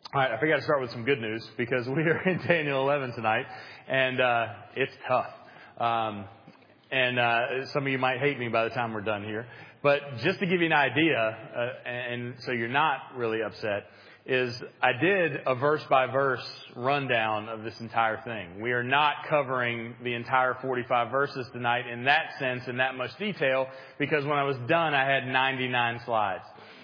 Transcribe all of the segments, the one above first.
All right, I forgot to start with some good news because we are in Daniel 11 tonight, and it's tough. Some of you might hate me by the time we're done here. But just to give you an idea, and so you're not really upset, is I did a verse-by-verse rundown of this entire thing. We are not covering the entire 45 verses tonight in that sense, in that much detail, because when I was done, I had 99 slides.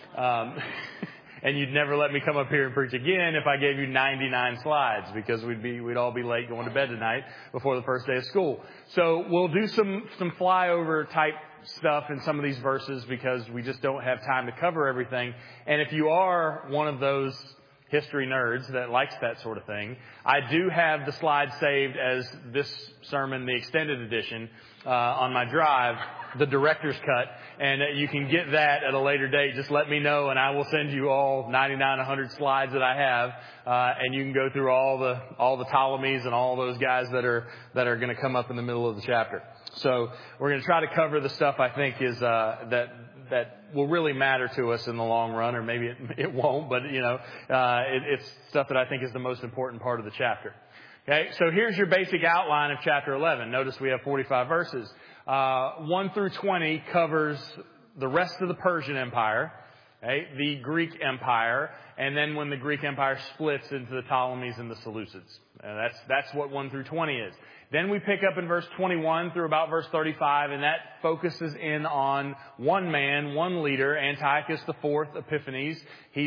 And you'd never let me come up here and preach again if I gave you 99 slides, because we'd all be late going to bed tonight before the first day of school. So we'll do some flyover type stuff in some of these verses because we just don't have time to cover everything. And if you are one of those history nerds that likes that sort of thing, I do have the slides saved as this sermon, the extended edition, on my drive, the director's cut, and you can get that at a later date. Just let me know, and I will send you all 99, 100 slides that I have, and you can go through all the Ptolemies and all those guys that are going to come up in the middle of the chapter. So we're going to try to cover the stuff I think is that will really matter to us in the long run, or maybe it won't, but it's stuff that I think is the most important part of the chapter. Okay, so here's your basic outline of chapter 11. Notice we have 45 verses. 1 through 20 covers the rest of the Persian Empire, okay, the Greek Empire, and then when the Greek Empire splits into the Ptolemies and the Seleucids. That's what 1 through 20 is. Then we pick up in verse 21 through about verse 35, and that focuses in on one man, one leader, Antiochus IV Epiphanes.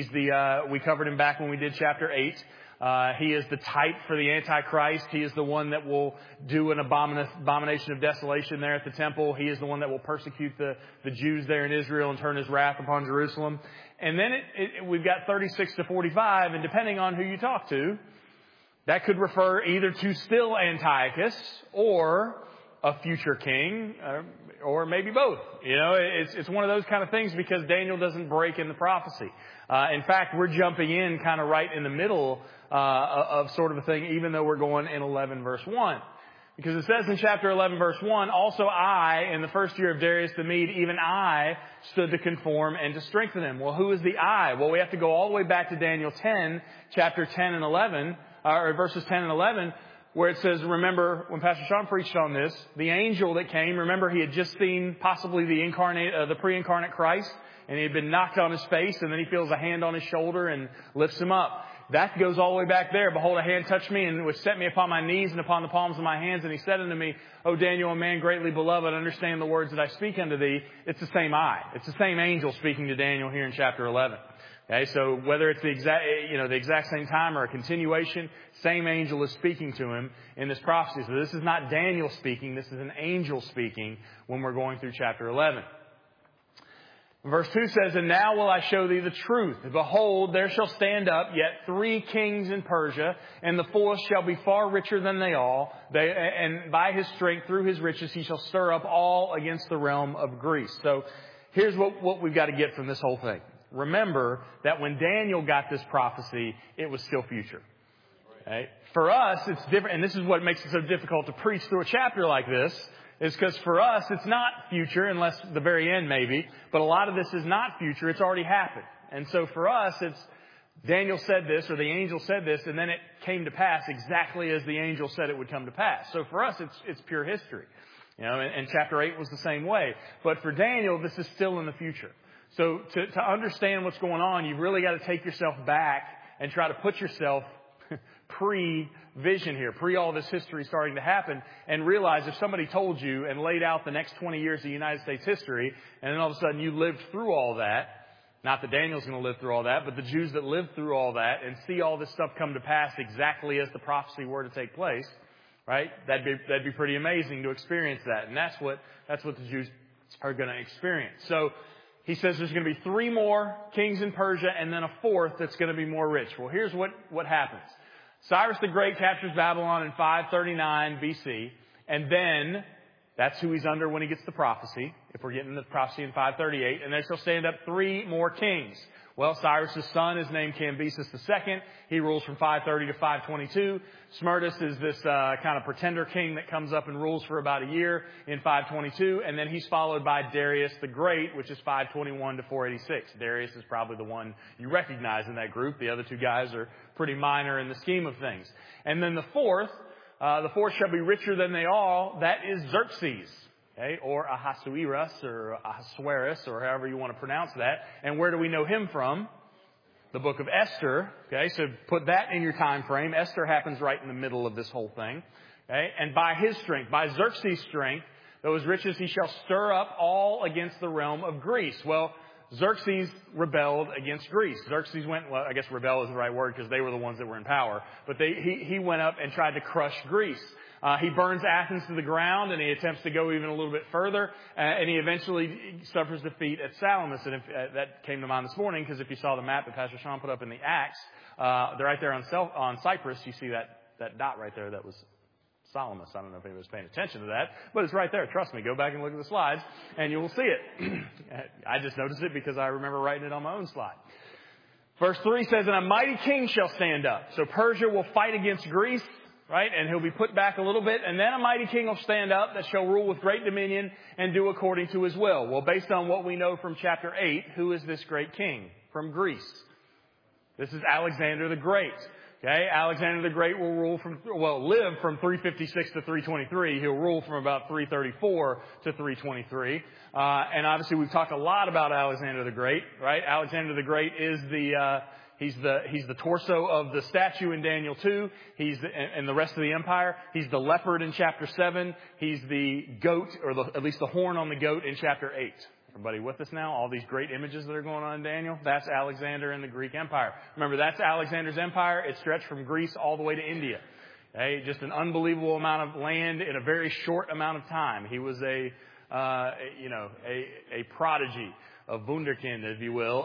We covered him back when we did chapter 8. He is the type for the Antichrist. He is the one that will do an abomination of desolation there at the temple. He is the one that will persecute the Jews there in Israel and turn his wrath upon Jerusalem. And then we've got 36 to 45, and depending on who you talk to, that could refer either to still Antiochus or a future king, or maybe both. It's one of those kind of things because Daniel doesn't break in the prophecy. In fact, we're jumping in kind of right in the middle of sort of a thing, even though we're going in 11 verse 1. Because it says in chapter 11 verse 1, also I, in the first year of Darius the Mede, even I stood to conform and to strengthen him. Well, who is the I? Well, we have to go all the way back to Daniel 10, chapter 10 and 11, or verses 10 and 11, where it says, remember, when Pastor Sean preached on this, the angel that came, remember he had just seen possibly the pre-incarnate Christ, and he had been knocked on his face, and then he feels a hand on his shoulder and lifts him up. That goes all the way back there. Behold, a hand touched me, and which set me upon my knees and upon the palms of my hands. And he said unto me, O Daniel, a man greatly beloved, understand the words that I speak unto thee. It's the same I. It's the same angel speaking to Daniel here in chapter 11. Okay, so whether it's the exact same time or a continuation, same angel is speaking to him in this prophecy. So this is not Daniel speaking. This is an angel speaking when we're going through chapter 11. Verse 2 says, And now will I show thee the truth. Behold, there shall stand up yet 3 kings in Persia, and the 4th shall be far richer than they all. And by his strength, through his riches, he shall stir up all against the realm of Greece. So here's what we've got to get from this whole thing. Remember that when Daniel got this prophecy, it was still future. Okay? For us, it's different, and this is what makes it so difficult to preach through a chapter like this, is because for us, it's not future, unless the very end maybe, but a lot of this is not future, it's already happened. And so for us, it's Daniel said this, or the angel said this, and then it came to pass exactly as the angel said it would come to pass. So for us, it's pure history. And chapter 8 was the same way. But for Daniel, this is still in the future. So to understand what's going on, you've really got to take yourself back and try to put yourself pre-vision here, pre all this history starting to happen, and realize if somebody told you and laid out the next 20 years of United States history, and then all of a sudden you lived through all that, not that Daniel's going to live through all that, but the Jews that lived through all that and see all this stuff come to pass exactly as the prophecy were to take place, right? That'd be pretty amazing to experience that. And that's what the Jews are going to experience. So he says there's going to be 3 more kings in Persia and then a 4th that's going to be more rich. Well, here's what happens. Cyrus the Great captures Babylon in 539 BC, and then That's who he's under when he gets the prophecy, if we're getting the prophecy in 538. And there shall stand up 3 more kings. Well, Cyrus' son is named Cambyses II. He rules from 530 to 522. Smerdis is this kind of pretender king that comes up and rules for about a year in 522. And then he's followed by Darius the Great, which is 521 to 486. Darius is probably the one you recognize in that group. The other 2 guys are pretty minor in the scheme of things. And then the fourth shall be richer than they all. That is Xerxes. Okay, or Ahasuerus or Ahasuerus or however you want to pronounce that. And where do we know him from? The book of Esther. Okay, so put that in your time frame. Esther happens right in the middle of this whole thing. Okay, and by his strength, by Xerxes' strength, those riches he shall stir up all against the realm of Greece. Well, Xerxes rebelled against Greece. Xerxes went, well, I guess rebel is the right word because they were the ones that were in power. But he went up and tried to crush Greece. He burns Athens to the ground, and he attempts to go even a little bit further, and he eventually suffers defeat at Salamis. And that came to mind this morning, because if you saw the map that Pastor Sean put up in the Acts, they're right there on Cyprus. You see that dot right there that was Salamis. I don't know if anybody was paying attention to that, but it's right there. Trust me, go back and look at the slides, and you will see it. I just noticed it because I remember writing it on my own slide. Verse 3 says, and a mighty king shall stand up. So Persia will fight against Greece. Right? And he'll be put back a little bit. And then a mighty king will stand up that shall rule with great dominion and do according to his will. Well, based on what we know from chapter 8, who is this great king from Greece? This is Alexander the Great. Okay? Alexander the Great will live from 356 to 323. He'll rule from about 334 to 323. And obviously we've talked a lot about Alexander the Great, right? Alexander the Great is He's the torso of the statue in Daniel 2. And the rest of the empire. He's the leopard in chapter 7. He's the goat, or at least the horn on the goat in chapter 8. Everybody with us now? All these great images that are going on in Daniel? That's Alexander and the Greek Empire. Remember, that's Alexander's empire. It stretched from Greece all the way to India. Okay? Just an unbelievable amount of land in a very short amount of time. He was a prodigy of Wunderkind, if you will,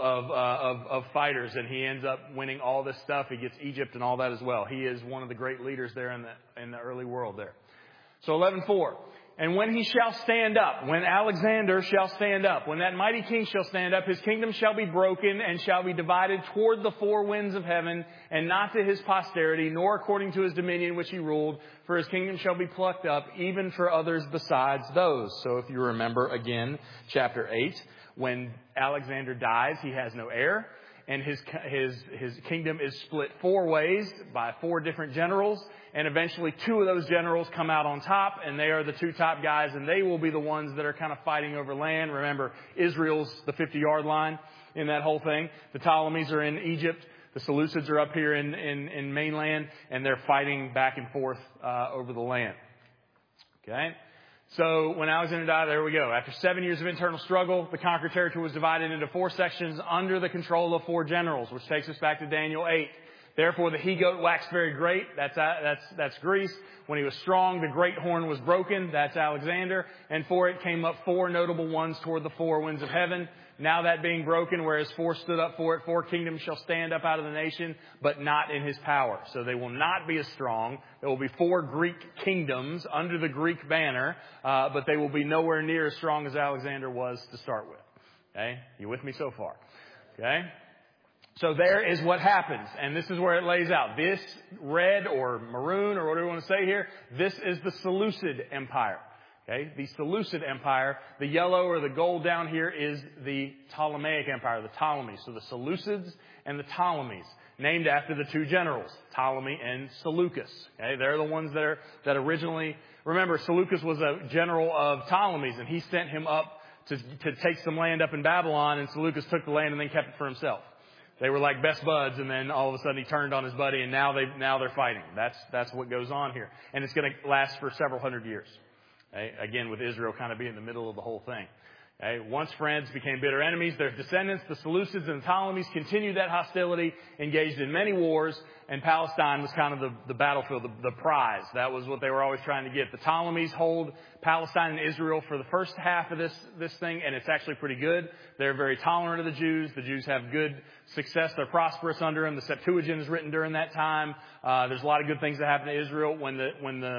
of fighters, and he ends up winning all this stuff. He gets Egypt and all that as well. He is one of the great leaders there in the early world there. So 11:4. And when he shall stand up, when Alexander shall stand up, when that mighty king shall stand up, his kingdom shall be broken and shall be divided toward the 4 winds of heaven, and not to his posterity, nor according to his dominion which he ruled, for his kingdom shall be plucked up, even for others besides those. So if you remember again, chapter 8, when Alexander dies, he has no heir. And his kingdom is split 4 ways by 4 different generals. And eventually 2 of those generals come out on top, and they are the 2 top guys, and they will be the ones that are kind of fighting over land. Remember, Israel's the 50-yard line in that whole thing. The Ptolemies are in Egypt. The Seleucids are up here in mainland, and they're fighting back and forth over the land. Okay? So when Alexander died, there we go. After 7 years of internal struggle, the conquered territory was divided into 4 sections under the control of 4 generals, which takes us back to Daniel 8. Therefore, the he-goat waxed very great. That's Greece. When he was strong, the great horn was broken. That's Alexander. And for it came up 4 notable ones toward the 4 winds of heaven. Now that being broken, whereas 4 stood up for it, 4 kingdoms shall stand up out of the nation, but not in his power. So they will not be as strong. There will be 4 Greek kingdoms under the Greek banner, but they will be nowhere near as strong as Alexander was to start with. Okay? You with me so far? Okay? So there is what happens, and this is where it lays out. This red or maroon or whatever you want to say here, this is the Seleucid Empire. Okay, the Seleucid Empire. The yellow or the gold down here is the Ptolemaic Empire, the Ptolemies. So the Seleucids and the Ptolemies, named after the 2 generals, Ptolemy and Seleucus. Okay, they're the ones that originally, remember, Seleucus was a general of Ptolemy's, and he sent him up to take some land up in Babylon, and Seleucus took the land and then kept it for himself. They were like best buds, and then all of a sudden he turned on his buddy, and now they're fighting. That's what goes on here, and it's going to last for several hundred years. Okay? Again, with Israel kind of being in the middle of the whole thing. Okay? Once friends became bitter enemies, their descendants, the Seleucids and the Ptolemies, continued that hostility, engaged in many wars, and Palestine was kind of the battlefield, the prize. That was what they were always trying to get. The Ptolemies hold Palestine and Israel for the first half of this thing, and it's actually pretty good. They're very tolerant of the Jews. The Jews have good success. They're prosperous under them. The Septuagint is written during that time. There's a lot of good things that happen to Israel. When the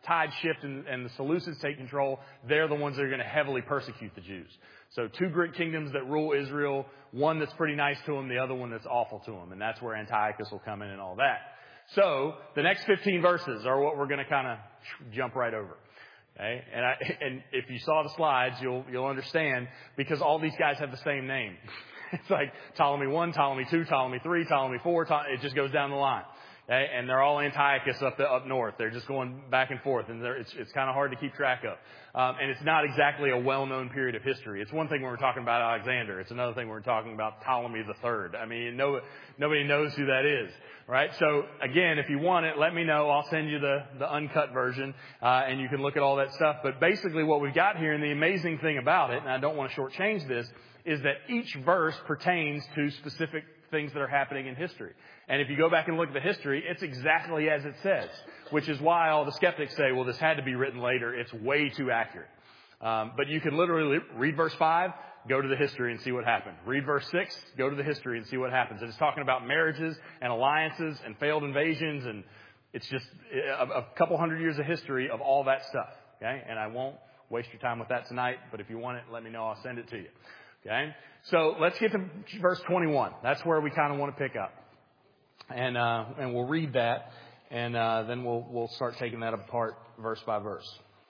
tides shift and the Seleucids take control, they're the ones that are going to heavily persecute the Jews. So 2 Greek kingdoms that rule Israel, one that's pretty nice to them, the other one that's awful to them. And that's where Antiochus will come in and all that. So the next 15 verses are what we're going to kind of jump right over. Okay? And if you saw the slides, you'll understand, because all these guys have the same name. It's like Ptolemy 1, Ptolemy 2, Ptolemy 3, Ptolemy 4, it just goes down the line. Okay? And they're all Antiochus up north. They're just going back and forth, and it's kind of hard to keep track of. And it's not exactly a well-known period of history. It's one thing when we're talking about Alexander. It's another thing when we're talking about Ptolemy III. I mean, nobody knows who that is, right? So again, if you want it, let me know. I'll send you the uncut version, and you can look at all that stuff. But basically what we've got here, and the amazing thing about it, and I don't want to shortchange this, is that each verse pertains to specific things that are happening in history. And if you go back and look at the history, it's exactly as it says, which is why all the skeptics say, well, this had to be written later. It's way too accurate. But you can literally read verse 5, go to the history and see what happened. Read verse 6, go to the history and see what happens. And it's talking about marriages and alliances and failed invasions, and it's just a couple hundred years of history of all that stuff. Okay? And I won't waste your time with that tonight, but if you want it, let me know. I'll send it to you. Okay? So let's get to verse 21. That's where we kind of want to pick up. And we'll read that, and then we'll start taking that apart verse by verse.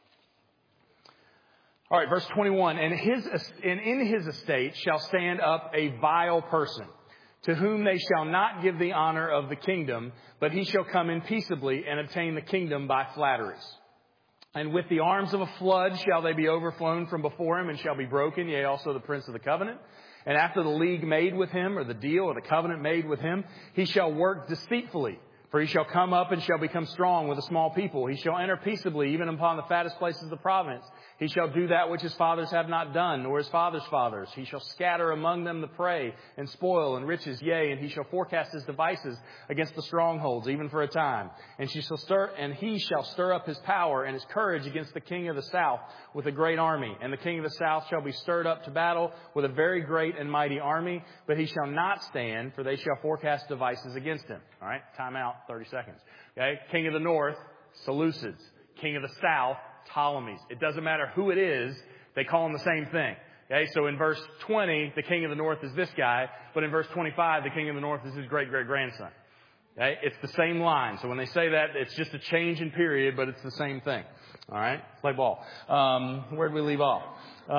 All right, verse 21. And in his estate shall stand up a vile person, to whom they shall not give the honor of the kingdom, but he shall come in peaceably and obtain the kingdom by flatteries. And with the arms of a flood shall they be overflown from before him, and shall be broken, yea, also the prince of the covenant. And after the league made with him, or the deal, or the covenant made with him, he shall work deceitfully. For he shall come up and shall become strong with a small people. He shall enter peaceably, even upon the fattest places of the province. He shall do that which his fathers have not done, nor his fathers' fathers. He shall scatter among them the prey, and spoil, and riches, yea, and he shall forecast his devices against the strongholds, even for a time. And he shall stir up his power and his courage against the king of the south with a great army. And the king of the south shall be stirred up to battle with a very great and mighty army, but he shall not stand, for they shall forecast devices against him. All right, time out, 30 seconds. Okay, king of the north, Seleucids. King of the south, Ptolemies. It doesn't matter who it is, they call them the same thing. Okay, so in verse 20, the king of the north is this guy, but in verse 25, the king of the north is his great-great-grandson. Okay, it's the same line. So when they say that, it's just a change in period, but it's the same thing. All right, play ball. Where did we leave off?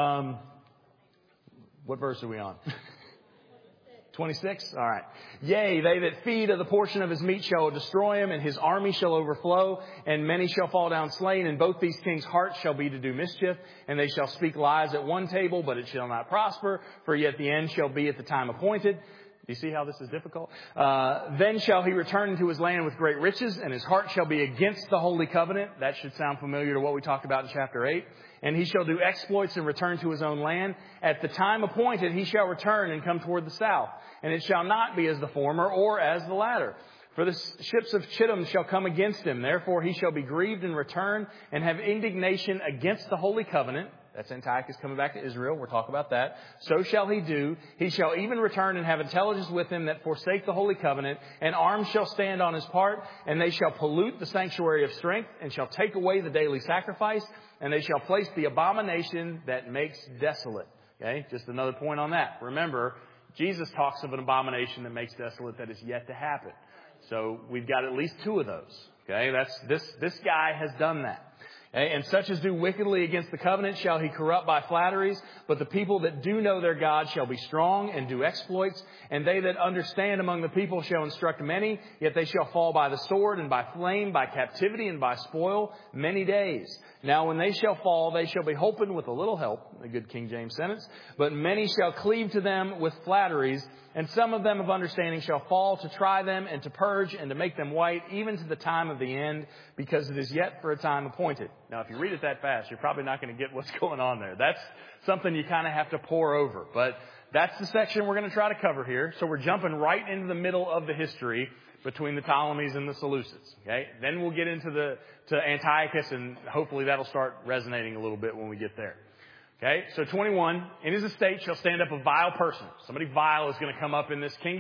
What verse are we on? 26? All right. Yea, they that feed of the portion of his meat shall destroy him, and his army shall overflow, and many shall fall down slain, and both these kings' hearts shall be to do mischief, and they shall speak lies at one table, but it shall not prosper, for yet the end shall be at the time appointed. Do you see how this is difficult? Then shall he return into his land with great riches, and his heart shall be against the holy covenant. That should sound familiar to what we talked about in chapter 8. And he shall do exploits and return to his own land. At the time appointed, he shall return and come toward the south. And it shall not be as the former or as the latter. For the ships of Chittim shall come against him. Therefore he shall be grieved and return and have indignation against the holy covenant. That's Antiochus coming back to Israel. We'll talk about that. So shall he do. He shall even return and have intelligence with him that forsake the holy covenant. And arms shall stand on his part. And they shall pollute the sanctuary of strength. And shall take away the daily sacrifice. And they shall place the abomination that makes desolate. Okay, just another point on that. Remember, Jesus talks of an abomination that makes desolate that is yet to happen. So we've got at least two of those. Okay, this guy has done that. And such as do wickedly against the covenant shall he corrupt by flatteries. But the people that do know their God shall be strong and do exploits. And they that understand among the people shall instruct many. Yet they shall fall by the sword and by flame, by captivity and by spoil many days. Now when they shall fall, they shall be holpen with a little help. A good King James sentence. But many shall cleave to them with flatteries. And some of them of understanding shall fall to try them and to purge and to make them white, even to the time of the end, because it is yet for a time appointed. Now, if you read it that fast, you're probably not going to get what's going on there. That's something you kind of have to pore over. But that's the section we're going to try to cover here. So we're jumping right into the middle of the history between the Ptolemies and the Seleucids. Okay? Then we'll get into to Antiochus, and hopefully that'll start resonating a little bit when we get there. Okay, so 21, in his estate shall stand up a vile person. Somebody vile is going to come up in this kingdom,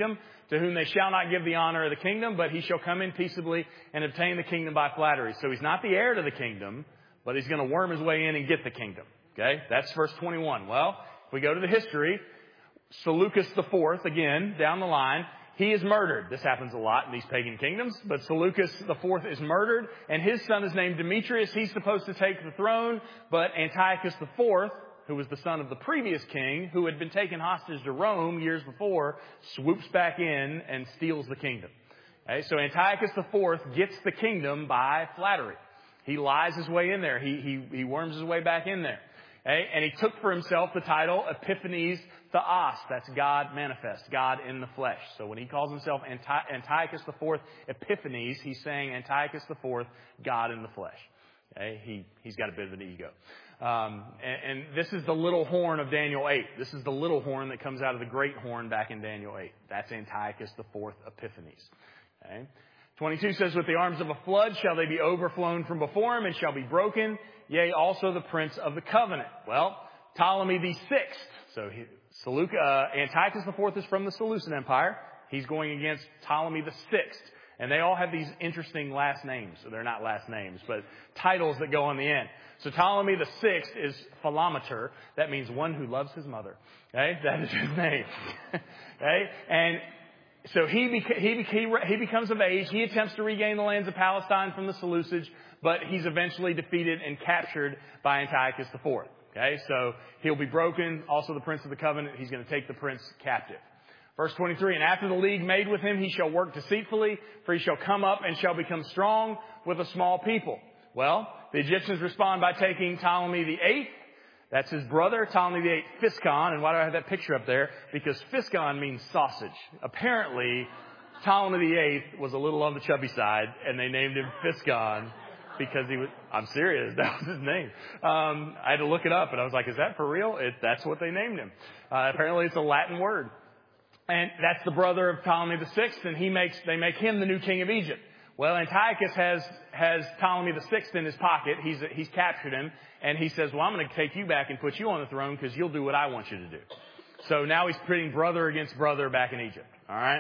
to whom they shall not give the honor of the kingdom, but he shall come in peaceably and obtain the kingdom by flattery. So he's not the heir to the kingdom, but he's going to worm his way in and get the kingdom. Okay, that's verse 21. Well, if we go to the history, Seleucus IV, again, down the line, he is murdered. This happens a lot in these pagan kingdoms, but Seleucus IV is murdered, and his son is named Demetrius. He's supposed to take the throne, but Antiochus IV, who was the son of the previous king, who had been taken hostage to Rome years before, swoops back in and steals the kingdom. Okay, so Antiochus IV gets the kingdom by flattery. He lies his way in there. He worms his way back in there. Okay, and he took for himself the title Epiphanes Theos. That's God manifest, God in the flesh. So when he calls himself Antiochus IV Epiphanes, he's saying Antiochus IV, God in the flesh. Okay, he's got a bit of an ego. And this is the little horn of Daniel 8. This is the little horn that comes out of the great horn back in Daniel 8. That's Antiochus IV Epiphanes. Okay. 22 says, with the arms of a flood shall they be overflown from before him and shall be broken, yea, also the prince of the covenant. Well, Ptolemy the Sixth. So Antiochus IV is from the Seleucid Empire. He's going against Ptolemy the Sixth. And they all have these interesting last names. So they're not last names, but titles that go on the end. So Ptolemy the Sixth is Philometor. That means one who loves his mother. Okay? That is his name. Okay? And so he becomes of age. He attempts to regain the lands of Palestine from the Seleucids, but he's eventually defeated and captured by Antiochus IV. Okay? So he'll be broken. Also the prince of the covenant. He's going to take the prince captive. Verse 23, and after the league made with him, he shall work deceitfully, for he shall come up and shall become strong with a small people. Well, the Egyptians respond by taking Ptolemy the Eighth. That's his brother, Ptolemy the Eighth, Physcon. And why do I have that picture up there? Because Physcon means sausage. Apparently, Ptolemy the Eighth was a little on the chubby side, and they named him Physcon because he was, I'm serious, that was his name. I had to look it up, and I was like, is that for real? That's what they named him. Apparently, it's a Latin word. And that's the brother of Ptolemy the Sixth, and they make him the new king of Egypt. Well, Antiochus has Ptolemy the Sixth in his pocket. He's captured him, and he says, well, I'm going to take you back and put you on the throne because you'll do what I want you to do. So now he's pitting brother against brother back in Egypt. All right?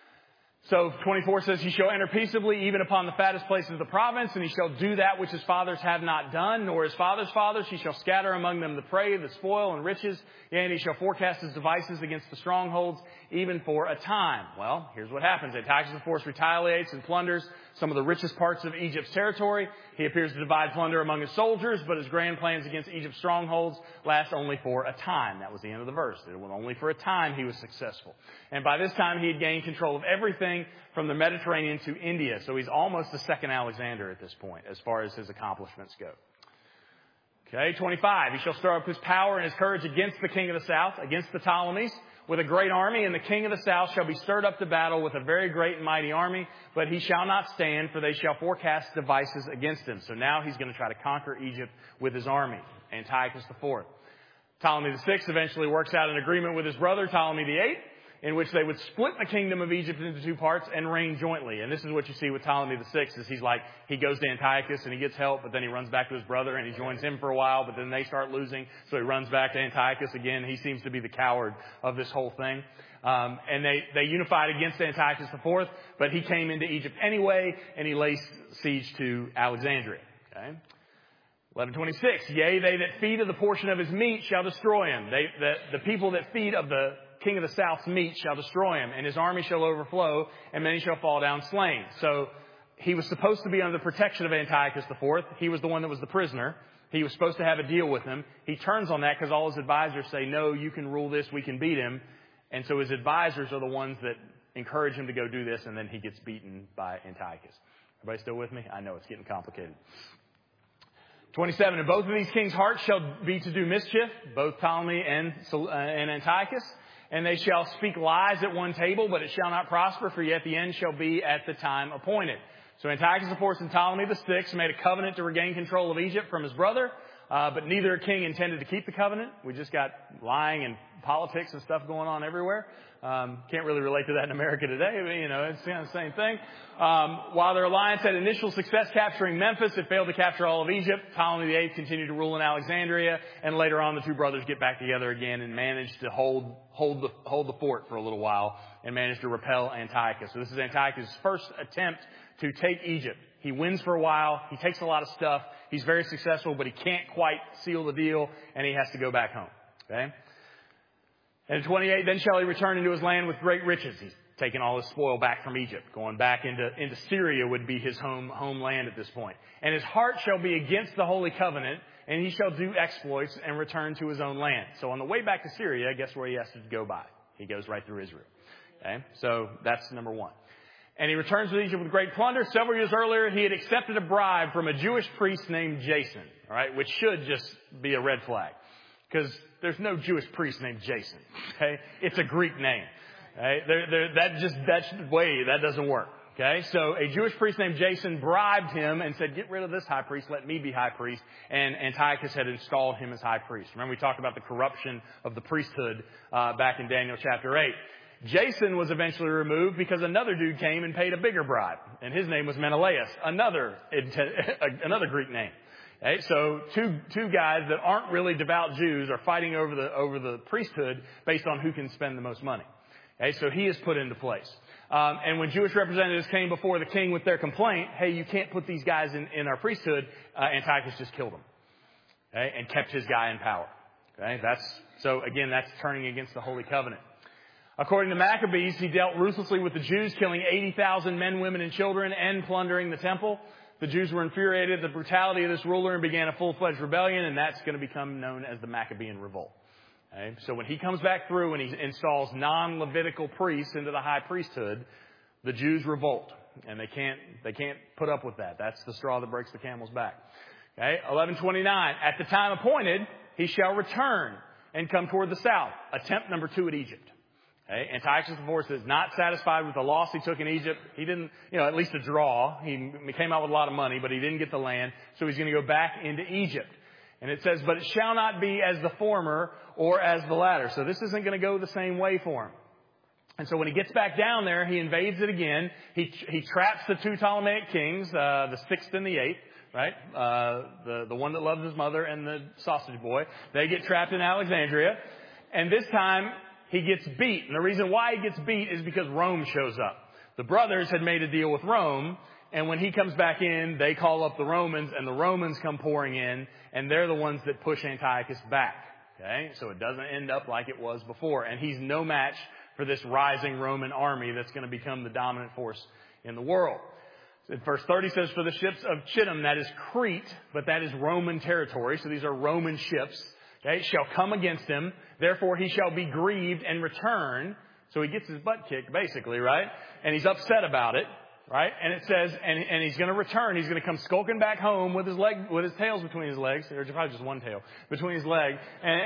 So 24 says, he shall enter peaceably even upon the fattest places of the province, and he shall do that which his fathers have not done, nor his fathers' fathers. He shall scatter among them the prey, the spoil, and riches. Yea, and he shall forecast his devices against the strongholds, even for a time. Well, here's what happens. Antiochus IV retaliates and plunders some of the richest parts of Egypt's territory. He appears to divide plunder among his soldiers, but his grand plans against Egypt's strongholds last only for a time. That was the end of the verse. It was only for a time he was successful. And by this time, he had gained control of everything from the Mediterranean to India. So he's almost the second Alexander at this point, as far as his accomplishments go. Okay, 25. He shall stir up his power and his courage against the king of the south, against the Ptolemies, with a great army, and the king of the south shall be stirred up to battle with a very great and mighty army, but he shall not stand, for they shall forecast devices against him. So now he's going to try to conquer Egypt with his army, Antiochus IV. Ptolemy VI eventually works out an agreement with his brother, Ptolemy VIII, in which they would split the kingdom of Egypt into two parts and reign jointly. And this is what you see with Ptolemy VI, is he goes to Antiochus and he gets help, but then he runs back to his brother and he joins him for a while, but then they start losing, so he runs back to Antiochus again. He seems to be the coward of this whole thing. And they unified against Antiochus IV, but he came into Egypt anyway, and he laid siege to Alexandria. Okay? 11:26, yea, they that feed of the portion of his meat shall destroy him. The people that feed of the king of the south's meat shall destroy him, and his army shall overflow, and many shall fall down slain. So he was supposed to be under the protection of Antiochus IV. He was the one that was the prisoner. He was supposed to have a deal with him. He turns on that because all his advisors say, no, you can rule this, we can beat him. And so his advisors are the ones that encourage him to go do this, and then he gets beaten by Antiochus. Everybody still with me? I know it's getting complicated. 27, and both of these kings' hearts shall be to do mischief, both Ptolemy and Antiochus. And they shall speak lies at one table, but it shall not prosper, for yet the end shall be at the time appointed. So Antiochus IV and Ptolemy VI made a covenant to regain control of Egypt from his brother, but neither king intended to keep the covenant. We just got lying and politics and stuff going on everywhere. Can't really relate to that in America today, but it's kind of the same thing. While their alliance had initial success capturing Memphis, it failed to capture all of Egypt. Ptolemy VIII continued to rule in Alexandria, and later on the two brothers get back together again and managed to hold the fort for a little while and managed to repel Antiochus. So this is Antiochus' first attempt to take Egypt. He wins for a while. He takes a lot of stuff. He's very successful, but he can't quite seal the deal, and he has to go back home. Okay? And in 28, then shall he return into his land with great riches. He's taking all his spoil back from Egypt. Going back into Syria would be his homeland at this point. And his heart shall be against the holy covenant, and he shall do exploits and return to his own land. So on the way back to Syria, guess where he has to go by? He goes right through Israel. Okay? So that's number one. And he returns to Egypt with great plunder. Several years earlier, he had accepted a bribe from a Jewish priest named Jason, all right, which should just be a red flag. Because there's no Jewish priest named Jason. Okay? It's a Greek name. Okay? That doesn't work. Okay? So a Jewish priest named Jason bribed him and said, get rid of this high priest, let me be high priest. And Antiochus had installed him as high priest. Remember we talked about the corruption of the priesthood back in Daniel chapter 8. Jason was eventually removed because another dude came and paid a bigger bribe. And his name was Menelaus, another Greek name. Okay, so two guys that aren't really devout Jews are fighting over the priesthood based on who can spend the most money. Okay, so he is put into place. And when Jewish representatives came before the king with their complaint, hey, you can't put these guys in our priesthood, Antiochus just killed them. Okay, and kept his guy in power. Okay, that's turning against the Holy Covenant. According to Maccabees, he dealt ruthlessly with the Jews, killing 80,000 men, women, and children, and plundering the temple. The Jews were infuriated at the brutality of this ruler and began a full-fledged rebellion, and that's going to become known as the Maccabean Revolt. Okay? So when he comes back through and he installs non-Levitical priests into the high priesthood, the Jews revolt, and they can't put up with that. That's the straw that breaks the camel's back. Okay? 1129. At the time appointed, he shall return and come toward the south. Attempt number 2 at Egypt. Okay? Antiochus IV is not satisfied with the loss he took in Egypt. He didn't, at least a draw. He came out with a lot of money, but he didn't get the land. So he's going to go back into Egypt. And it says, but it shall not be as the former or as the latter. So this isn't going to go the same way for him. And so when he gets back down there, he invades it again. He traps the 2 Ptolemaic kings, the 6th and the 8th, right? The one that loves his mother and the sausage boy. They get trapped in Alexandria. And this time, he gets beat. And the reason why he gets beat is because Rome shows up. The brothers had made a deal with Rome, and when he comes back in, they call up the Romans, and the Romans come pouring in, and they're the ones that push Antiochus back. Okay? So it doesn't end up like it was before. And he's no match for this rising Roman army that's going to become the dominant force in the world. In verse 30 says, for the ships of Chittim, that is Crete, but that is Roman territory, so these are Roman ships, okay, shall come against him. Therefore, he shall be grieved and return. So he gets his butt kicked, basically, right? And he's upset about it, right? And it says, and he's going to return. He's going to come skulking back home with his tails between his legs. Or probably just one tail between his legs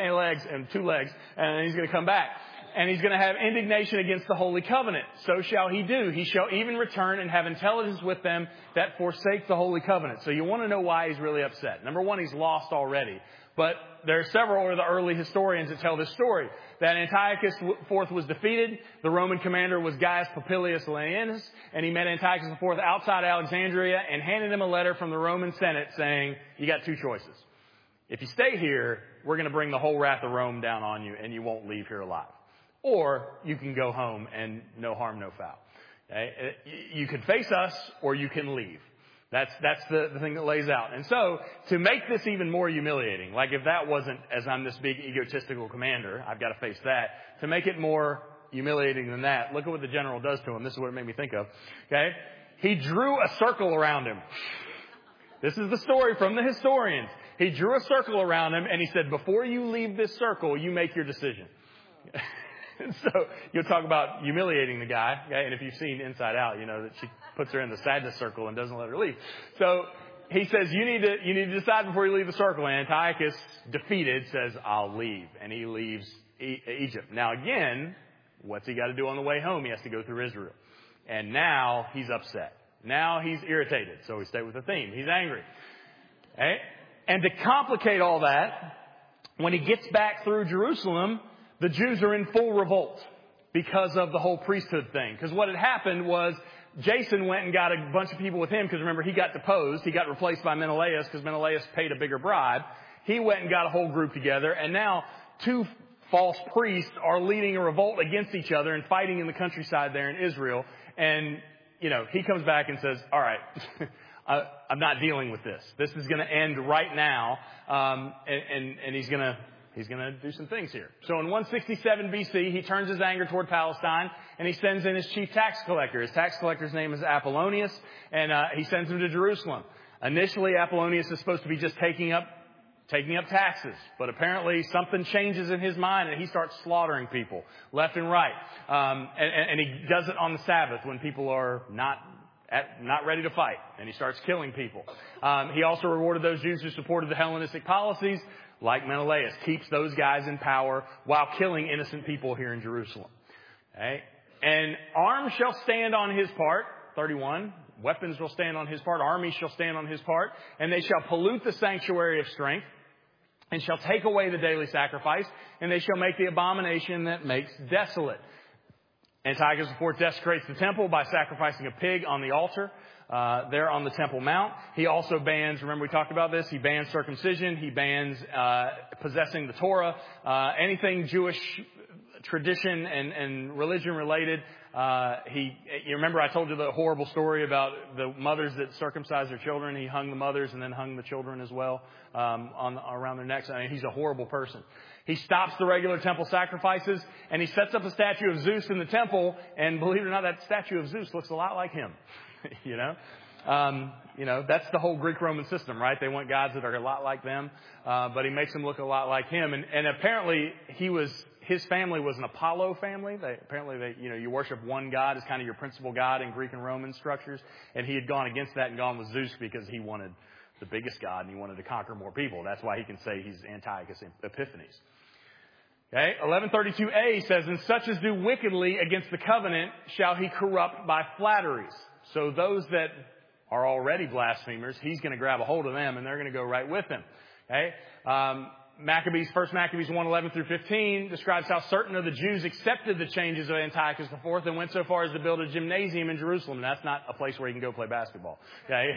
and 2 legs. And he's going to come back. And he's going to have indignation against the Holy Covenant. So shall he do. He shall even return and have intelligence with them that forsake the Holy Covenant. So you want to know why he's really upset. Number one, he's lost already. But there are several of the early historians that tell this story. That Antiochus IV was defeated. The Roman commander was Gaius Popilius Laenas. And he met Antiochus IV outside Alexandria and handed him a letter from the Roman Senate saying, you got 2 choices. If you stay here, we're going to bring the whole wrath of Rome down on you and you won't leave here alive. Or you can go home and no harm, no foul. Okay? You can face us or you can leave. That's the thing that lays out. And so, to make this even more humiliating, like if that wasn't, as I'm this big egotistical commander, I've got to face that. To make it more humiliating than that, look at what the general does to him. This is what it made me think of. Okay? He drew a circle around him. This is the story from the historians. He drew a circle around him and he said, before you leave this circle, you make your decision. So you'll talk about humiliating the guy, okay? And if you've seen Inside Out, you know that she puts her in the sadness circle and doesn't let her leave. So he says, you need to decide before you leave the circle. And Antiochus, defeated, says, I'll leave. And he leaves Egypt. Now again, what's he got to do on the way home? He has to go through Israel. And now he's upset. Now he's irritated. So we stay with the theme. He's angry. Okay? And to complicate all that, when he gets back through Jerusalem, the Jews are in full revolt because of the whole priesthood thing. Because what had happened was Jason went and got a bunch of people with him because remember, he got deposed. He got replaced by Menelaus because Menelaus paid a bigger bribe. He went and got a whole group together. And now 2 false priests are leading a revolt against each other and fighting in the countryside there in Israel. And, he comes back and says, all right, I'm not dealing with this. This is going to end right now. And he's going to do some things here. So in 167 BC, he turns his anger toward Palestine and he sends in his chief tax collector. His tax collector's name is Apollonius, and he sends him to Jerusalem. Initially, Apollonius is supposed to be just taking up taxes, but apparently something changes in his mind and he starts slaughtering people left and right. And he does it on the Sabbath when people are not ready to fight, and he starts killing people. He also rewarded those Jews who supported the Hellenistic policies, like Menelaus, keeps those guys in power while killing innocent people here in Jerusalem. Okay? And arms shall stand on his part, 31. Weapons will stand on his part, armies shall stand on his part, and they shall pollute the sanctuary of strength, and shall take away the daily sacrifice, and they shall make the abomination that makes desolate. Antiochus IV desecrates the temple by sacrificing a pig on the altar there on the Temple Mount. He also bans, remember we talked about this, he bans circumcision, he bans possessing the Torah, anything Jewish tradition and religion related. You remember I told you the horrible story about the mothers that circumcised their children. He hung the mothers and then hung the children as well around their necks. I mean, he's a horrible person. He stops the regular temple sacrifices and he sets up a statue of Zeus in the temple. And believe it or not, that statue of Zeus looks a lot like him. That's the whole Greek-Roman system, right? They want gods that are a lot like them, but he makes them look a lot like him. And apparently his family was an Apollo family. You worship one god as kind of your principal god in Greek and Roman structures. And he had gone against that and gone with Zeus because he wanted the biggest god and he wanted to conquer more people. That's why he can say he's Antiochus Epiphanes. Okay, 1132a says, and such as do wickedly against the covenant shall he corrupt by flatteries. So those that are already blasphemers, he's going to grab a hold of them and they're going to go right with him. Okay, First Maccabees 1:11 through 15 describes how certain of the Jews accepted the changes of Antiochus IV and went so far as to build a gymnasium in Jerusalem. And that's not a place where you can go play basketball. Okay,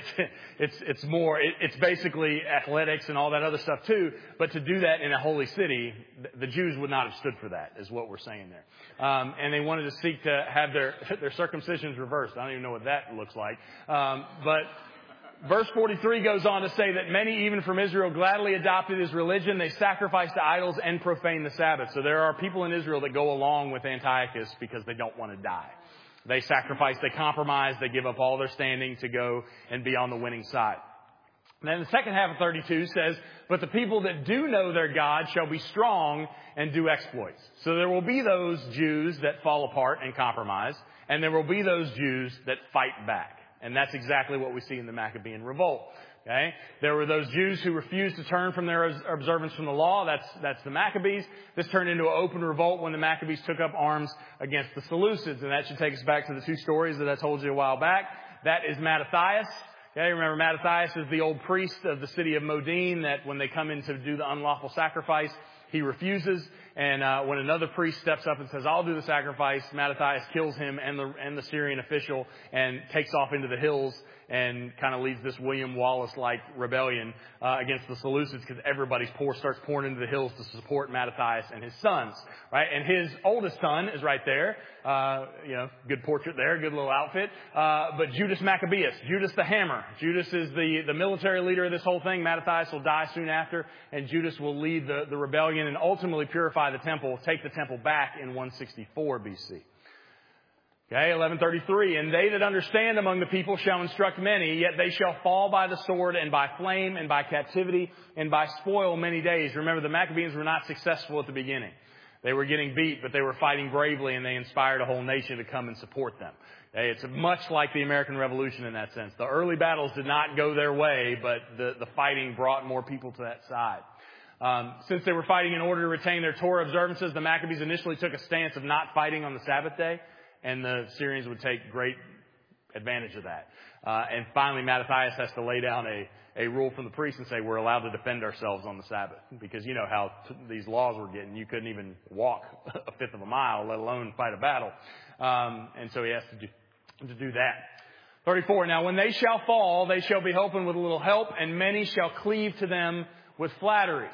it's basically athletics and all that other stuff too. But to do that in a holy city, the Jews would not have stood for that, is what we're saying there. And they wanted to seek to have their circumcisions reversed. I don't even know what that looks like, but. Verse 43 goes on to say that many, even from Israel, gladly adopted his religion. They sacrificed to idols and profaned the Sabbath. So there are people in Israel that go along with Antiochus because they don't want to die. They sacrifice, they compromise, they give up all their standing to go and be on the winning side. And then the second half of 32 says, but the people that do know their God shall be strong and do exploits. So there will be those Jews that fall apart and compromise, and there will be those Jews that fight back. And that's exactly what we see in the Maccabean revolt. Okay? There were those Jews who refused to turn from their observance from the law. That's the Maccabees. This turned into an open revolt when the Maccabees took up arms against the Seleucids. And that should take us back to the two stories that I told you a while back. That is Mattathias. Okay, remember Mattathias is the old priest of the city of Modin that when they come in to do the unlawful sacrifice, he refuses. And when another priest steps up and says, I'll do the sacrifice, Mattathias kills him and the Syrian official and takes off into the hills and kind of leads this William Wallace-like rebellion against the Seleucids because everybody starts pouring into the hills to support Mattathias and his sons, right? And his oldest son is right there. Good portrait there, good little outfit. But Judas Maccabeus, Judas the Hammer. Judas is the military leader of this whole thing. Mattathias will die soon after, and Judas will lead the rebellion and ultimately purify the temple, take the temple back in 164 BC. Okay, 1133, and they that understand among the people shall instruct many, yet they shall fall by the sword and by flame and by captivity and by spoil many days. Remember, the Maccabees were not successful at the beginning. They were getting beat, but they were fighting bravely and they inspired a whole nation to come and support them. Okay, it's much like the American Revolution in that sense. The early battles did not go their way, but the fighting brought more people to that side. Since they were fighting in order to retain their Torah observances, the Maccabees initially took a stance of not fighting on the Sabbath day. And the Syrians would take great advantage of that. And finally, Mattathias has to lay down a rule from the priests and say we're allowed to defend ourselves on the Sabbath. Because you know how these laws were getting. You couldn't even walk a fifth of a mile, let alone fight a battle. And so he has to do that. 34, now when they shall fall, they shall be holpen with a little help, and many shall cleave to them with flatteries.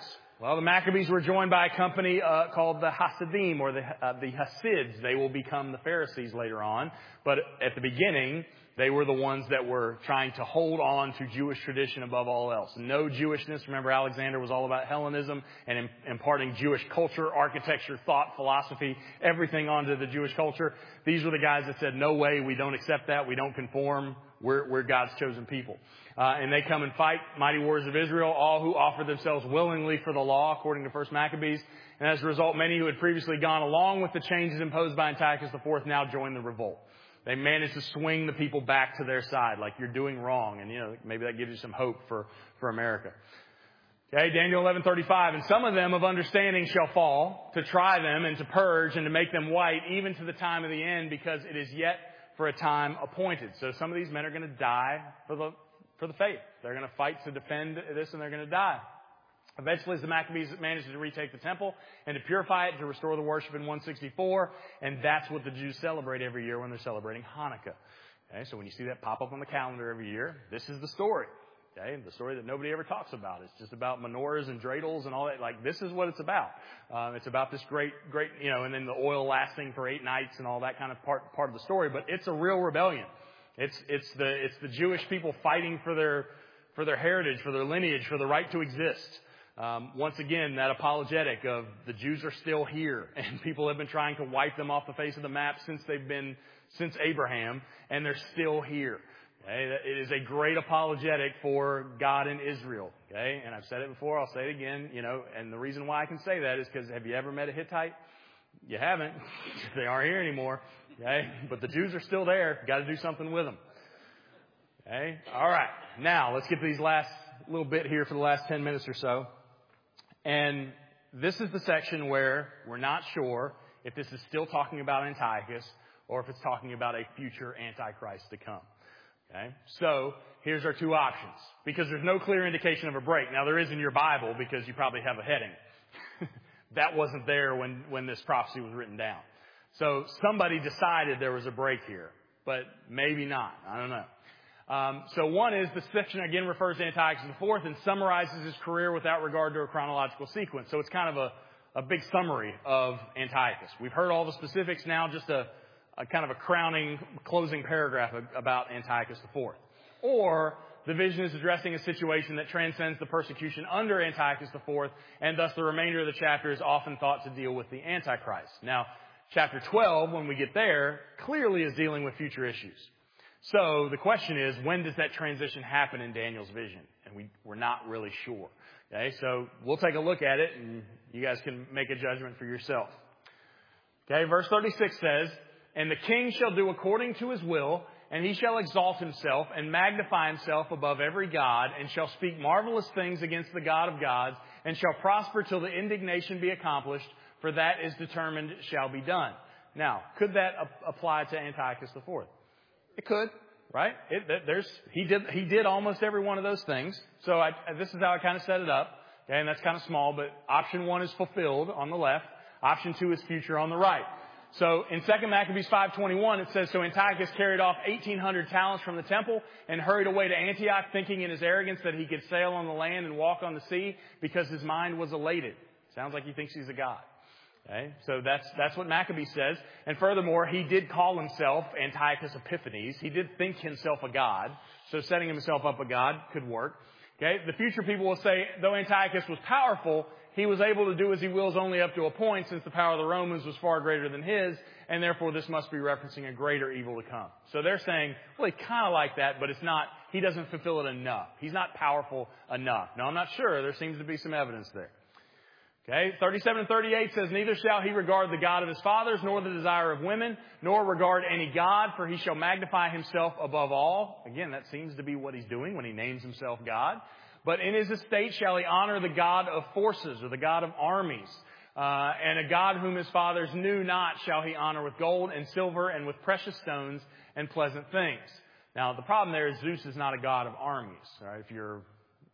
Well, the Maccabees were joined by a company called the Hasidim, or the Hasids. They will become the Pharisees later on. But at the beginning, they were the ones that were trying to hold on to Jewish tradition above all else. No Jewishness. Remember, Alexander was all about Hellenism and imparting Jewish culture, architecture, thought, philosophy, everything onto the Jewish culture. These were the guys that said, no way, we don't accept that, we don't conform, we're God's chosen people. And they come and fight mighty warriors of Israel, all who offered themselves willingly for the law, according to 1 Maccabees. And as a result, many who had previously gone along with the changes imposed by Antiochus IV now joined the revolt. They managed to swing the people back to their side, like you're doing wrong. And, maybe that gives you some hope for America. Okay, Daniel 11:35, and some of them of understanding shall fall, to try them and to purge and to make them white, even to the time of the end, because it is yet for a time appointed. So some of these men are going to die for the faith. They're going to fight to defend this, and they're going to die. Eventually, the Maccabees managed to retake the temple and to purify it, to restore the worship in 164, and that's what the Jews celebrate every year when they're celebrating Hanukkah. Okay, so when you see that pop up on the calendar every year, this is the story. Okay, the story that nobody ever talks about. It's just about menorahs and dreidels and all that. Like, this is what it's about. It's about this great, and then the oil lasting for 8 nights and all that kind of part of the story. But it's a real rebellion. It's the Jewish people fighting for their heritage, for their lineage, for the right to exist. Once again, that apologetic of the Jews are still here, and people have been trying to wipe them off the face of the map since Abraham, and they're still here. Okay? It is a great apologetic for God and Israel. Okay? And I've said it before, I'll say it again, and the reason why I can say that is because have you ever met a Hittite? You haven't. They aren't here anymore. Okay? But the Jews are still there. Got to do something with them. Okay? All right. Now, let's get to these last little bit here for the last 10 minutes or so. And this is the section where we're not sure if this is still talking about Antiochus or if it's talking about a future Antichrist to come. Okay? So, here's our two options. Because there's no clear indication of a break. Now, there is in your Bible because you probably have a heading. That wasn't there when this prophecy was written down. So, somebody decided there was a break here. But maybe not. I don't know. So one is the section again refers to Antiochus IV and summarizes his career without regard to a chronological sequence. So it's kind of a big summary of Antiochus. We've heard all the specifics now, just a kind of a crowning closing paragraph about Antiochus IV. Or the vision is addressing a situation that transcends the persecution under Antiochus IV, and thus the remainder of the chapter is often thought to deal with the Antichrist. Now, chapter 12, when we get there, clearly is dealing with future issues. So the question is, when does that transition happen in Daniel's vision? And we're not really sure. Okay, so we'll take a look at it, and you guys can make a judgment for yourself. Okay, verse 36 says, and the king shall do according to his will, and he shall exalt himself and magnify himself above every god, and shall speak marvelous things against the God of gods, and shall prosper till the indignation be accomplished, for that is determined shall be done. Now, could that apply to Antiochus IV? It could, right? He did almost every one of those things. So this is how I kind of set it up. Okay, and that's kind of small, but option 1 is fulfilled on the left. Option 2 is future on the right. So in 2 Maccabees 5:21, it says, so Antiochus carried off 1,800 talents from the temple and hurried away to Antioch, thinking in his arrogance that he could sail on the land and walk on the sea because his mind was elated. Sounds like he thinks he's a god. Okay, so that's what Maccabee says. And furthermore, he did call himself Antiochus Epiphanes. He did think himself a god. So setting himself up a god could work. Okay, the future people will say, though Antiochus was powerful, he was able to do as he wills only up to a point, since the power of the Romans was far greater than his, and therefore this must be referencing a greater evil to come. So they're saying, well, he kind of like that, but it's not, he doesn't fulfill it enough. He's not powerful enough. Now, I'm not sure. There seems to be some evidence there. Okay, 37 and 38 says, neither shall he regard the God of his fathers, nor the desire of women, nor regard any God, for he shall magnify himself above all. Again, that seems to be what he's doing when he names himself God. But in his estate shall he honor the God of forces, or the God of armies. And a God whom his fathers knew not shall he honor with gold and silver and with precious stones and pleasant things. Now, the problem there is Zeus is not a God of armies. Right? If you're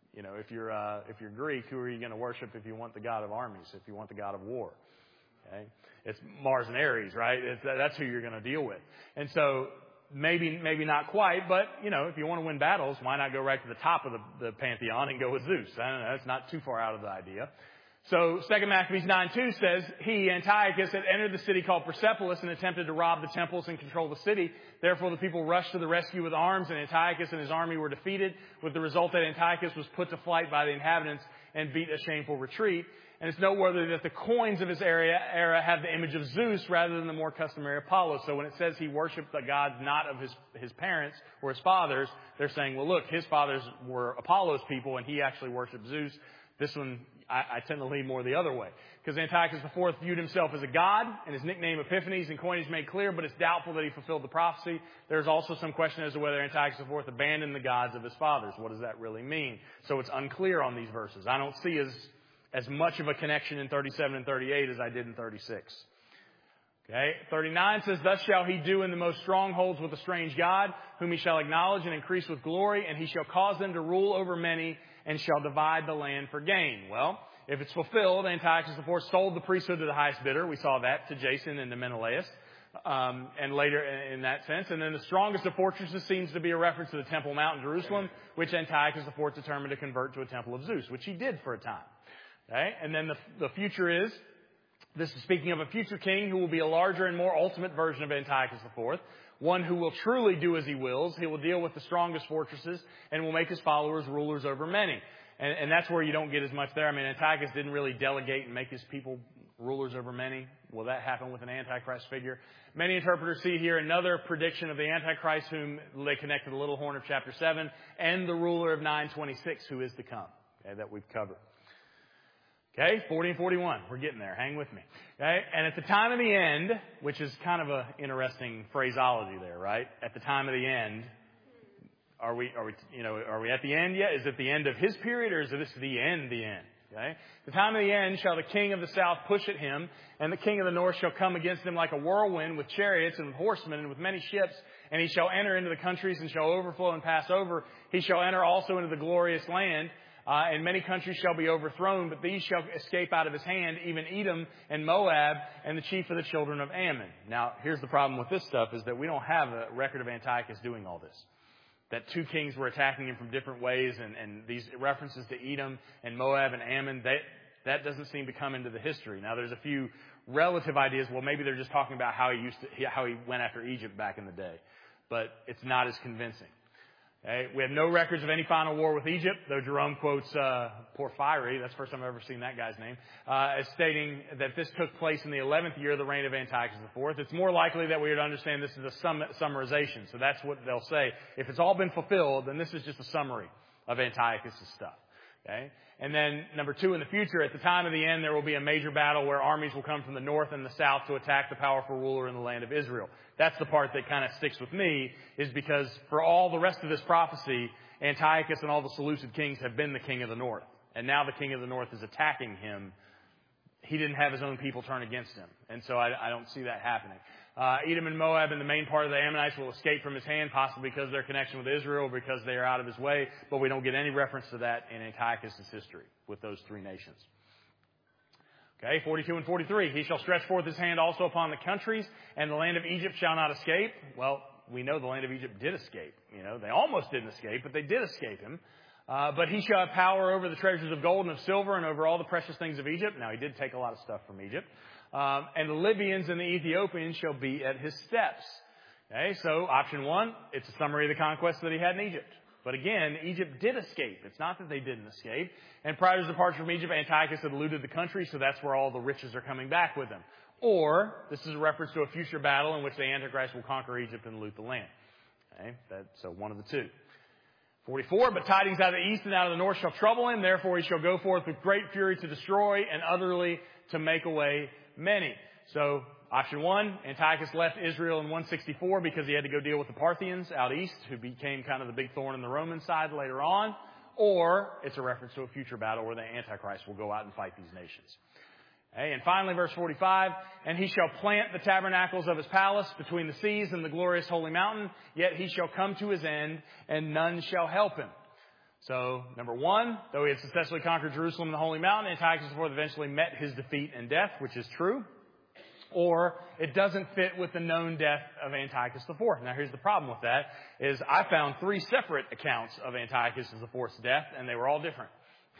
Greek, who are you going to worship if you want the God of armies, if you want the God of war? Okay? It's Mars and Ares, right? That's who you're going to deal with. And so maybe not quite, but, if you want to win battles, why not go right to the top of the pantheon and go with Zeus? I don't know, that's not too far out of the idea. So 2 Maccabees 9:2 says, he, Antiochus, had entered the city called Persepolis and attempted to rob the temples and control the city. Therefore, the people rushed to the rescue with arms, and Antiochus and his army were defeated, with the result that Antiochus was put to flight by the inhabitants and beat a shameful retreat. And it's noteworthy that the coins of his era have the image of Zeus rather than the more customary Apollo. So when it says he worshipped the gods not of his parents or his fathers, they're saying, well, look, his fathers were Apollo's people, and he actually worshipped Zeus. This one, I tend to lean more the other way. Because Antiochus IV viewed himself as a god, and his nickname Epiphanes and coinage made clear, but it's doubtful that he fulfilled the prophecy. There's also some question as to whether Antiochus IV abandoned the gods of his fathers. What does that really mean? So it's unclear on these verses. I don't see as much of a connection in 37 and 38 as I did in 36. Okay, 39 says, thus shall he do in the most strongholds with a strange god, whom he shall acknowledge and increase with glory, and he shall cause them to rule over many, and shall divide the land for gain. Well, if it's fulfilled, Antiochus IV sold the priesthood to the highest bidder. We saw that to Jason and to Menelaus, and later in that sense. And then the strongest of fortresses seems to be a reference to the Temple Mount in Jerusalem, which Antiochus IV determined to convert to a temple of Zeus, which he did for a time. Okay, and then the future is, this is speaking of a future king who will be a larger and more ultimate version of Antiochus IV, one who will truly do as he wills. He will deal with the strongest fortresses and will make his followers rulers over many. And that's where you don't get as much there. I mean, Antiochus didn't really delegate and make his people rulers over many. Will that happen with an Antichrist figure? Many interpreters see here another prediction of the Antichrist, whom they connect to the little horn of chapter 7, and the ruler of 926, who is to come, okay, that we've covered. Okay, 40 and 41. We're getting there. Hang with me. Okay, and at the time of the end, which is kind of an interesting phraseology there, right? At the time of the end, are we at the end yet? Is it the end of his period, or is this the end? Okay, the time of the end shall the king of the south push at him, and the king of the north shall come against him like a whirlwind with chariots and with horsemen and with many ships, and he shall enter into the countries and shall overflow and pass over. He shall enter also into the glorious land. And many countries shall be overthrown, but these shall escape out of his hand, even Edom and Moab and the chief of the children of Ammon. Now, here's the problem with this stuff, is that we don't have a record of Antiochus doing all this. That two kings were attacking him from different ways, and these references to Edom and Moab and Ammon, that doesn't seem to come into the history. Now, there's a few relative ideas. Well, maybe they're just talking about how he went after Egypt back in the day. But it's not as convincing. Okay. We have no records of any final war with Egypt, though Jerome quotes Porphyry, that's the first time I've ever seen that guy's name, as stating that this took place in the 11th year of the reign of Antiochus IV. It's more likely that we would understand this is a summarization. So that's what they'll say. If it's all been fulfilled, then this is just a summary of Antiochus' stuff. Okay? And then, number 2, in the future, at the time of the end, there will be a major battle where armies will come from the north and the south to attack the powerful ruler in the land of Israel. That's the part that kind of sticks with me, is because for all the rest of this prophecy, Antiochus and all the Seleucid kings have been the king of the north. And now the king of the north is attacking him. He didn't have his own people turn against him. And so I don't see that happening. Edom and Moab and the main part of the Ammonites will escape from his hand, possibly because of their connection with Israel, because they are out of his way. But we don't get any reference to that in Antiochus' history with those three nations. Okay, 42 and 43. He shall stretch forth his hand also upon the countries, and the land of Egypt shall not escape. Well, we know the land of Egypt did escape. You know, they almost didn't escape, but they did escape him. But he shall have power over the treasures of gold and of silver and over all the precious things of Egypt. Now, he did take a lot of stuff from Egypt. And the Libyans and the Ethiopians shall be at his steps. Okay, so option 1, it's a summary of the conquest that he had in Egypt. But again, Egypt did escape. It's not that they didn't escape. And prior to his departure from Egypt, Antiochus had looted the country, so that's where all the riches are coming back with him. Or, this is a reference to a future battle in which the Antichrist will conquer Egypt and loot the land. Okay, so one of the two. 44, but tidings out of the east and out of the north shall trouble him. Therefore he shall go forth with great fury to destroy and utterly to make away many. So, option 1, Antiochus left Israel in 164 because he had to go deal with the Parthians out east, who became kind of the big thorn in the Roman side later on. Or, it's a reference to a future battle where the Antichrist will go out and fight these nations. Okay, and finally, verse 45, and he shall plant the tabernacles of his palace between the seas and the glorious holy mountain, yet he shall come to his end, and none shall help him. So, number 1, though he had successfully conquered Jerusalem and the holy mountain, Antiochus IV eventually met his defeat and death, which is true. Or, it doesn't fit with the known death of Antiochus IV. Now, here's the problem with that, is I found 3 separate accounts of Antiochus IV's death, and they were all different.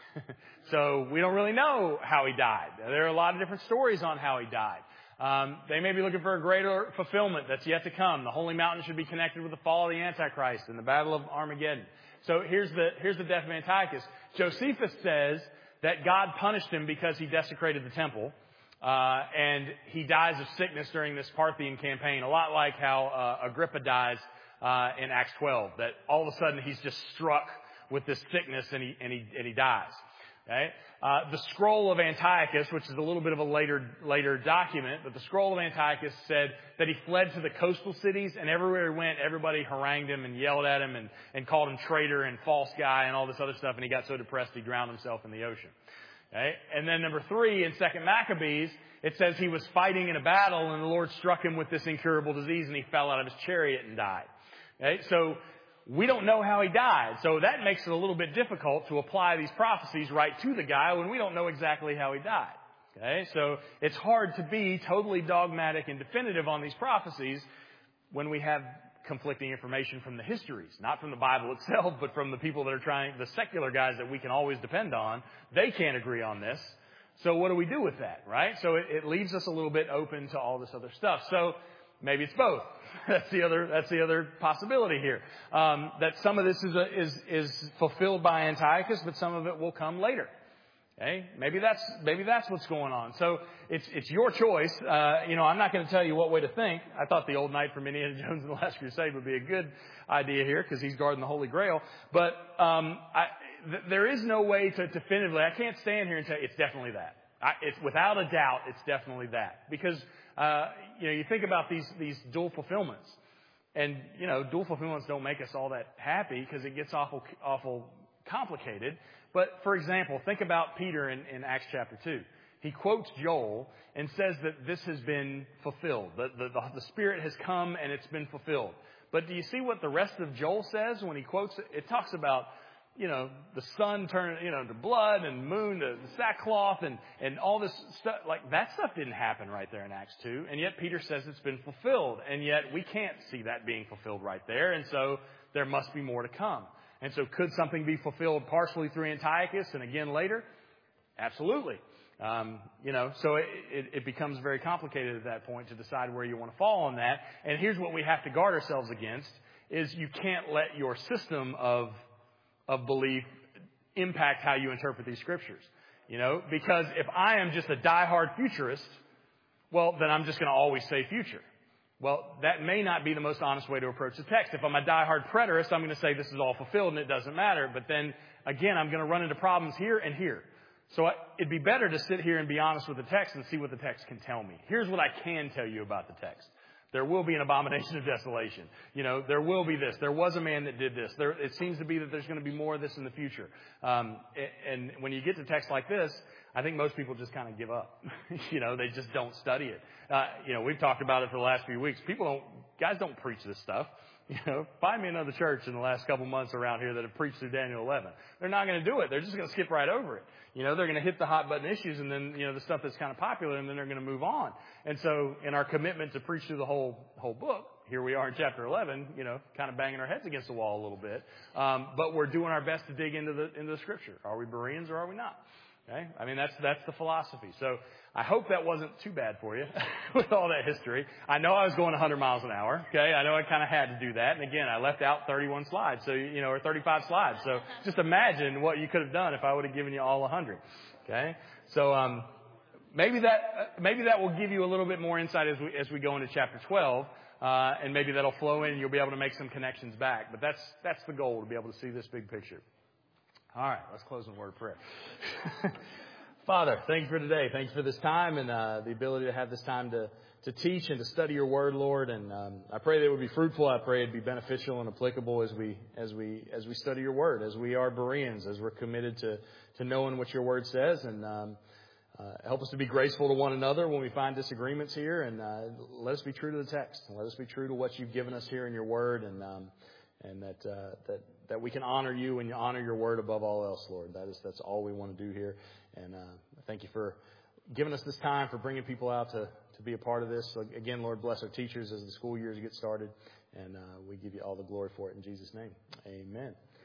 So we don't really know how he died. There are a lot of different stories on how he died. They may be looking for a greater fulfillment that's yet to come. The holy mountain should be connected with the fall of the Antichrist and the battle of Armageddon. So here's the death of Antiochus. Josephus says that God punished him because he desecrated the temple. And he dies of sickness during this Parthian campaign, a lot like how Agrippa dies in Acts 12. That all of a sudden he's just struck with this sickness and he dies. Okay? The scroll of Antiochus, which is a little bit of a later document, but the scroll of Antiochus said that he fled to the coastal cities, and everywhere he went, everybody harangued him and yelled at him and called him traitor and false guy and all this other stuff, and he got so depressed he drowned himself in the ocean. Okay? And then number 3, in 2 Maccabees, it says he was fighting in a battle and the Lord struck him with this incurable disease and he fell out of his chariot and died. Okay? So we don't know how he died. So that makes it a little bit difficult to apply these prophecies right to the guy when we don't know exactly how he died. Okay? So it's hard to be totally dogmatic and definitive on these prophecies when we have conflicting information from the histories, not from the Bible itself, but from the people that are the secular guys that we can always depend on. They can't agree on this. So what do we do with that, right? So it leaves us a little bit open to all this other stuff. So maybe it's both. That's the other possibility here. That some of this is fulfilled by Antiochus, but some of it will come later. Okay? Maybe that's what's going on. So it's your choice. I'm not going to tell you what way to think. I thought the old knight from Indiana Jones and the Last Crusade would be a good idea here because he's guarding the Holy Grail. But there is no way to definitively. I can't stand here and say it's definitely that. It's without a doubt, it's definitely that because you think about these dual fulfillments, and dual fulfillments don't make us all that happy because it gets awful complicated. But for example, think about Peter in Acts chapter 2. He quotes Joel and says that this has been fulfilled. The Spirit has come and it's been fulfilled. But do you see what the rest of Joel says when he quotes it? It talks about the sun turning, to blood and moon to sackcloth and all this stuff. Like that stuff didn't happen right there in Acts 2. And yet Peter says it's been fulfilled. And yet we can't see that being fulfilled right there. And so there must be more to come. And so could something be fulfilled partially through Antiochus and again later? Absolutely. So it becomes very complicated at that point to decide where you want to fall on that. And here's what we have to guard ourselves against is you can't let your system of belief impact how you interpret these scriptures. Because if I am just a diehard futurist, well, then I'm just going to always say future. Well, that may not be the most honest way to approach the text. If I'm a diehard preterist, I'm going to say this is all fulfilled and it doesn't matter. But then, again, I'm going to run into problems here and here. So it'd be better to sit here and be honest with the text and see what the text can tell me. Here's what I can tell you about the text. There will be an abomination of desolation. There will be this. There was a man that did this. It seems to be that there's going to be more of this in the future. And when you get to text like this, I think most people just kind of give up. They just don't study it. We've talked about it for the last few weeks. Guys don't preach this stuff. Find me another church in the last couple months around here that have preached through Daniel 11. They're not going to do it. They're just going to skip right over it. They're going to hit the hot button issues and then, the stuff that's kind of popular, and then they're going to move on. And so in our commitment to preach through the whole book, here we are in chapter 11, kind of banging our heads against the wall a little bit. But we're doing our best to dig into the scripture. Are we Bereans or are we not? Okay? I mean, that's the philosophy. So I hope that wasn't too bad for you with all that history. I know I was going 100 miles an hour. Okay. I know I kind of had to do that. And again, I left out 31 slides. So, or 35 slides. So just imagine what you could have done if I would have given you all 100. Okay. So, maybe that will give you a little bit more insight as we go into chapter 12. And maybe that'll flow in and you'll be able to make some connections back. But that's the goal, to be able to see this big picture. All right, let's close in a word of prayer. Father, thank you for today. Thank you for this time and the ability to have this time to teach and to study your word, Lord. And I pray that it would be fruitful. I pray it'd be beneficial and applicable as we study your word, as we are Bereans, as we're committed to knowing what your word says. And help us to be graceful to one another when we find disagreements here. And let us be true to the text. Let us be true to what you've given us here in your word. And that we can honor you and honor your word above all else, Lord. That's all we want to do here. And thank you for giving us this time, for bringing people out to be a part of this. So again, Lord, bless our teachers as the school years get started. And we give you all the glory for it in Jesus' name. Amen.